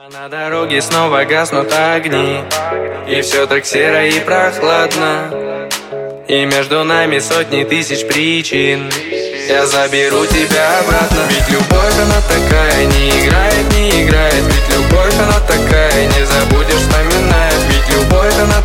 На дороге снова гаснут огни, и все так серо и прохладно, и между нами сотни тысяч причин. Я заберу тебя обратно. Ведь любовь она такая, не играет, не играет. Ведь любовь она такая, не забудешь, вспоминает. Ведь любовь она